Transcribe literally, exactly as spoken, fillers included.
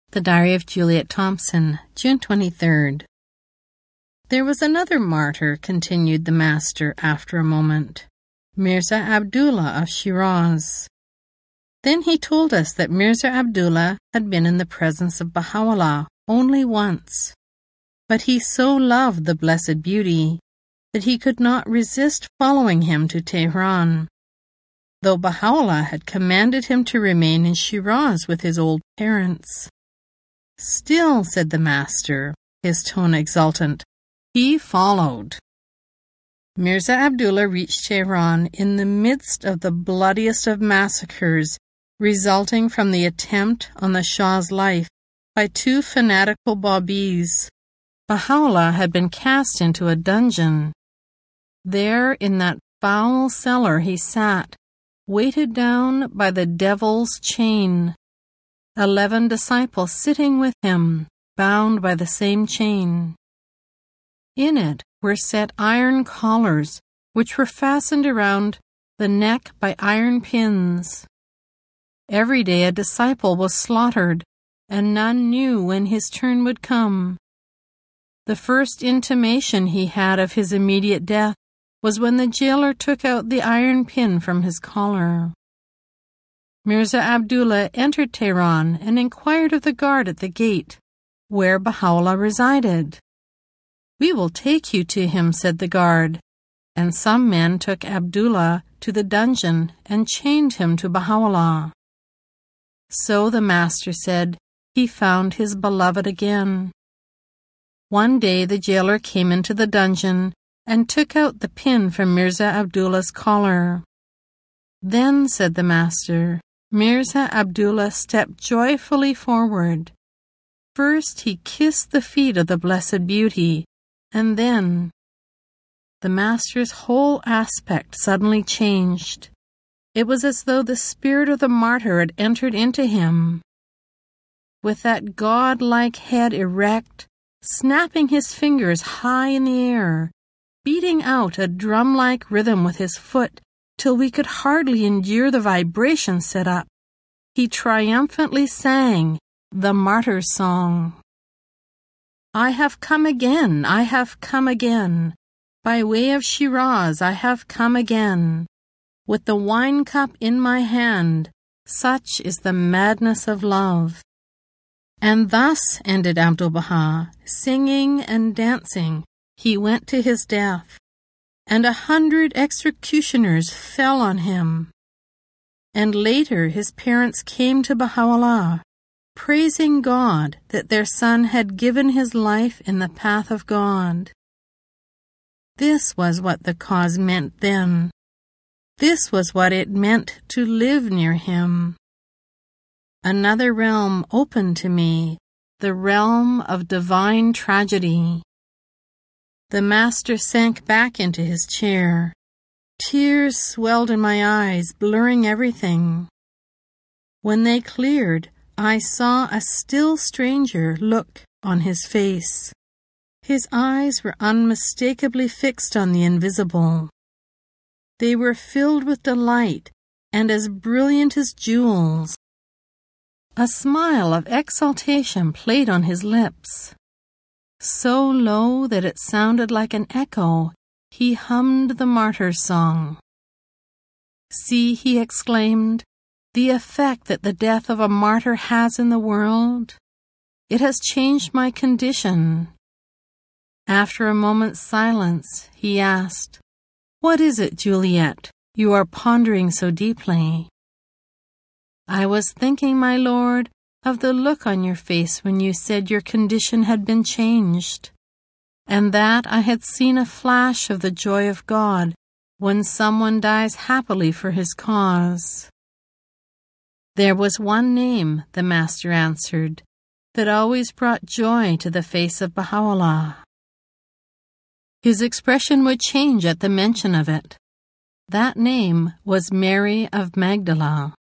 The Diary of Juliet Thompson, June twenty-third. There was another martyr, continued the Master after a moment, Mirza Abdullah of Shiraz. Then he told us that Mirza Abdullah had been in the presence of Baha'u'llah only once, but he so loved the Blessed Beauty that he could not resist following him to Tehran, though Baha'u'llah had commanded him to remain in Shiraz with his old parents. Still, said the Master, his tone exultant, he followed. Mirza Abdullah reached Tehran in the midst of the bloodiest of massacres resulting from the attempt on the Shah's life by two fanatical Babis. Baha'u'llah had been cast into a dungeon. There in that foul cellar he sat, weighted down by the devil's chain. Eleven disciples sitting with him, bound by the same chain. In it were set iron collars, which were fastened around the neck by iron pins. Every day a disciple was slaughtered, and none knew when his turn would come. The first intimation he had of his immediate death was when the jailer took out the iron pin from his collar. Mirza Abdullah entered Tehran and inquired of the guard at the gate where Baha'u'llah resided. We will take you to him, said the guard, and some men took Abdullah to the dungeon and chained him to Baha'u'llah. So the Master said he found his beloved again. One day the jailer came into the dungeon and took out the pin from Mirza Abdullah's collar. Then, said the Master, Mirza Abdullah stepped joyfully forward. First he kissed the feet of the Blessed Beauty, and then the Master's whole aspect suddenly changed. It was as though the spirit of the martyr had entered into him. With that god-like head erect, snapping his fingers high in the air, beating out a drum-like rhythm with his foot till we could hardly endure the vibration set up, he triumphantly sang the martyr song. I have come again, I have come again, by way of Shiraz I have come again, with the wine cup in my hand, such is the madness of love. And thus, ended Abdu'l-Baha, singing and dancing, he went to his death, and a hundred executioners fell on him. And later his parents came to Baha'u'llah, praising God that their son had given his life in the path of God. This was what the cause meant then. This was what it meant to live near him. Another realm opened to me, the realm of divine tragedy. The Master sank back into his chair. Tears swelled in my eyes, blurring everything. When they cleared, I saw a still stranger look on his face. His eyes were unmistakably fixed on the invisible. They were filled with delight and as brilliant as jewels. A smile of exultation played on his lips. So low that it sounded like an echo, he hummed the martyr's song. See, he exclaimed, the effect that the death of a martyr has in the world. It has changed my condition. After a moment's silence, he asked, What is it, Juliet, you are pondering so deeply? I was thinking, my lord, of the look on your face when you said your condition had been changed, and that I had seen a flash of the joy of God when someone dies happily for his cause. There was one name, the Master answered, that always brought joy to the face of Baha'u'llah. His expression would change at the mention of it. That name was Mary of Magdala.